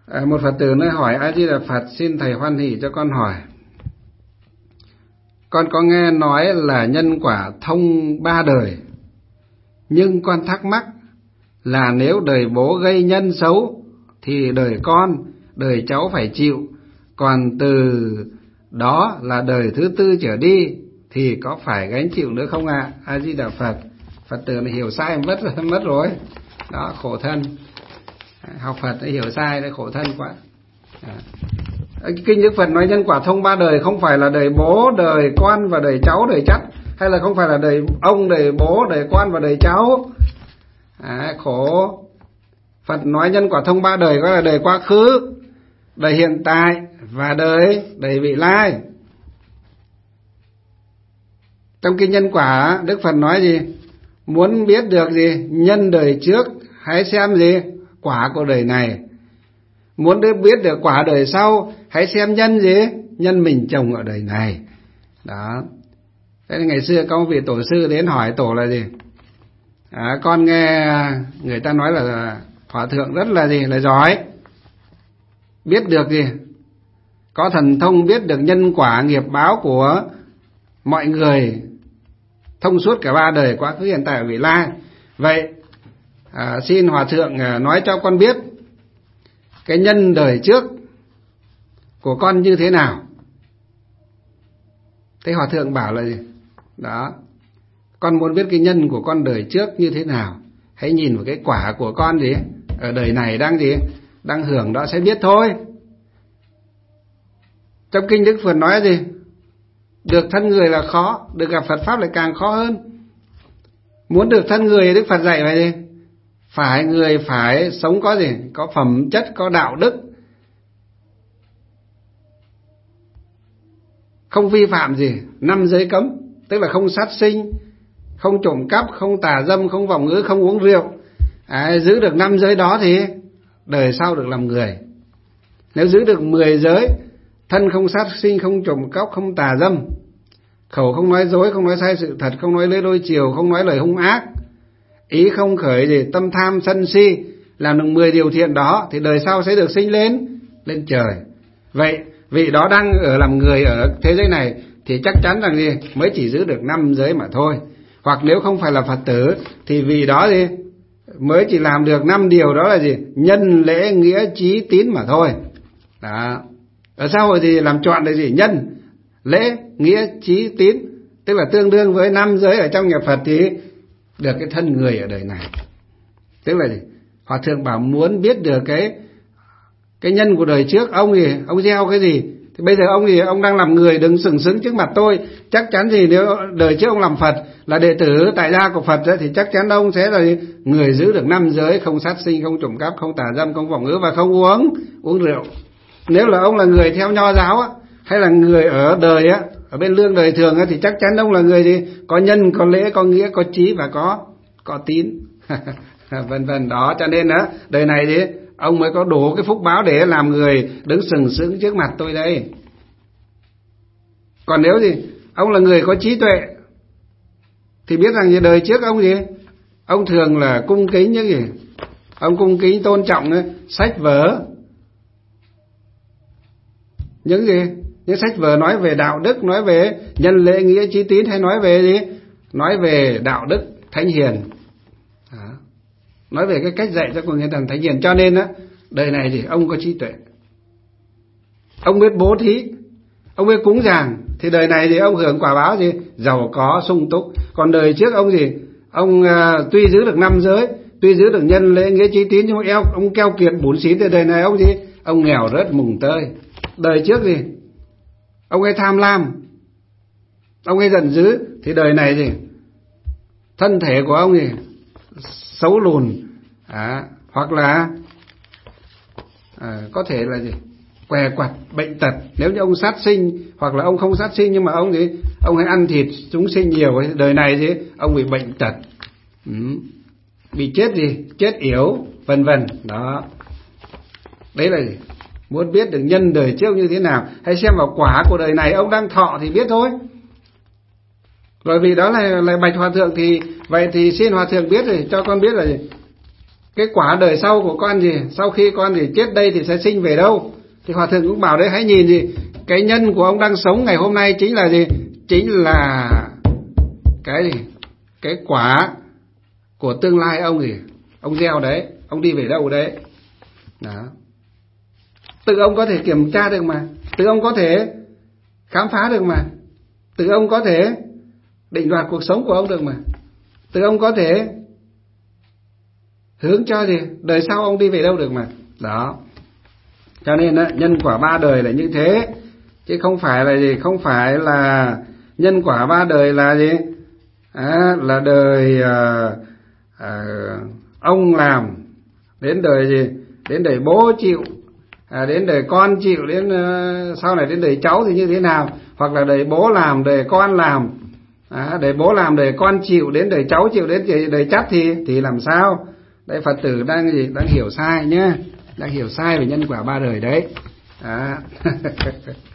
Một Phật tử nói hỏi A Di Đà Phật, xin thầy hoan hỷ cho con hỏi. Con có nghe nói là nhân quả thông 3 đời, nhưng con thắc mắc là nếu đời bố gây nhân xấu thì đời con, đời cháu phải chịu, còn từ đó là đời thứ 4 trở đi thì có phải gánh chịu nữa không ạ? A Di Đà Phật. Phật tử này hiểu sai mất rồi. Đó, khổ thân. Học Phật hiểu sai đấy, khổ thân quá. Kinh Đức Phật nói nhân quả thông 3 đời không phải là đời bố, đời con và đời cháu, đời chắt, hay là không phải là đời ông, đời bố, đời con và đời cháu. Khổ. Phật nói nhân quả thông 3 đời có là đời quá khứ, đời hiện tại và đời vị lai. Trong kinh nhân quả Đức Phật nói gì? Muốn biết được gì? Nhân đời trước hãy xem gì? Quả của đời này. Muốn biết được quả đời sau hãy xem nhân gì? Nhân mình trồng ở đời này. Đó. Thế ngày xưa có một vị tổ sư đến hỏi tổ là gì? Con nghe người ta nói là hòa thượng rất là gì? Là giỏi. Biết được gì? Có thần thông biết được nhân quả nghiệp báo của mọi người, thông suốt cả 3 đời, quá khứ, hiện tại và vị lai. Vậy xin hòa thượng nói cho con biết cái nhân đời trước của con như thế nào. Thế hòa thượng bảo là gì? Đó, con muốn biết cái nhân của con đời trước như thế nào, hãy nhìn vào cái quả của con gì ở đời này đang gì, đang hưởng đó sẽ biết thôi. Trong kinh Đức Phật nói gì? Được thân người là khó, được gặp Phật Pháp lại càng khó hơn. Muốn được thân người Đức Phật dạy vậy gì? Người phải sống có gì? Có phẩm chất, có đạo đức, không vi phạm gì 5 giới cấm, tức là không sát sinh, không trộm cắp, không tà dâm, không vọng ngữ, không uống rượu. Giữ được 5 giới đó thì đời sau được làm người. Nếu giữ được 10 giới, thân không sát sinh, không trộm cắp, không tà dâm, khẩu không nói dối, không nói sai sự thật, không nói lưỡi đôi chiều, không nói lời hung ác, ý không khởi gì tâm tham sân si, làm được 10 điều thiện đó thì đời sau sẽ được sinh lên trời. Vậy vị đó đang ở làm người ở thế giới này thì chắc chắn rằng gì mới chỉ giữ được 5 giới mà thôi. Hoặc nếu không phải là Phật tử thì vị đó gì mới chỉ làm được 5 điều, đó là gì? Nhân, lễ, nghĩa, trí, tín mà thôi. Đó. Ở xã hội thì làm trọn là gì? Nhân, lễ, nghĩa, trí, tín, tức là tương đương với 5 giới ở trong nhà Phật thì được cái thân người ở đời này. Tức là gì? Hòa thượng bảo muốn biết được cái nhân của đời trước, ông gieo cái gì thì bây giờ ông đang làm người đứng sừng sững trước mặt tôi, chắc chắn gì nếu đời trước ông làm Phật là đệ tử tại gia của Phật thì chắc chắn ông sẽ là người giữ được 5 giới, không sát sinh, không trộm cắp, không tà dâm, không vọng ngữ và không uống rượu. Nếu là ông là người theo Nho giáo á, hay là người ở đời á, ở bên lương đời thường á, thì chắc chắn ông là người gì có nhân, có lễ, có nghĩa, có trí và có tín. Vân vân. Đó, cho nên á đời này thì ông mới có đủ cái phúc báo để làm người đứng sừng sững trước mặt tôi đây. Còn nếu gì ông là người có trí tuệ thì biết rằng đời trước ông thường là cung kính những gì, ông cung kính tôn trọng sách vở, những sách vở nói về đạo đức, nói về nhân lễ nghĩa trí tín, hay nói về gì, nói về đạo đức thánh hiền. Đó. Nói về cái cách dạy cho con người thánh hiền. Cho nên á đời này thì ông có trí tuệ, ông biết bố thí, ông biết cúng dường, thì đời này thì ông hưởng quả báo gì giàu có sung túc. Còn đời trước ông tuy giữ được 5 giới, tuy giữ được nhân lễ nghĩa trí tín, nhưng mà ông keo kiệt bủn xỉn, thì đời này ông nghèo rớt mùng tơi. Đời trước ông ấy tham lam, ông ấy giận dữ, thì đời này thân thể của ông xấu lùn, hoặc là có thể là què quặt, bệnh tật. Nếu như ông sát sinh, hoặc là ông không sát sinh nhưng mà ông hay ăn thịt chúng sinh nhiều, đời này ông bị bệnh tật, bị chết yểu, vân vân. Đó, đấy là muốn biết được nhân đời trước như thế nào, hãy xem vào quả của đời này ông đang thọ thì biết thôi. Rồi vì đó là bạch hòa thượng thì vậy thì xin hòa thượng biết rồi cho con biết là cái quả đời sau của con gì, sau khi con gì chết đây thì sẽ sinh về đâu. Thì Hòa thượng cũng bảo đấy, hãy nhìn gì, cái nhân của ông đang sống ngày hôm nay chính là gì, chính là cái gì, cái quả của tương lai ông gì, ông gieo đấy, ông đi về đâu đấy. Đó, tự ông có thể kiểm tra được mà, tự ông có thể khám phá được mà, tự ông có thể định đoạt cuộc sống của ông được mà, tự ông có thể hướng cho gì đời sau ông đi về đâu được mà. Đó, cho nên đó, nhân quả ba đời là như thế, chứ không phải là gì, không phải là nhân quả ba đời là gì, là đời ông làm, đến đời gì, đến đời bố chịu, đến đời con chịu, đến sau này đến đời cháu thì như thế nào, hoặc là đời bố làm, đời con làm, đời bố làm, đời con chịu, đến đời cháu chịu, đến đời chắt thì làm sao? Đây Phật tử đang gì, đang hiểu sai nhá, đang hiểu sai về nhân quả ba đời đấy.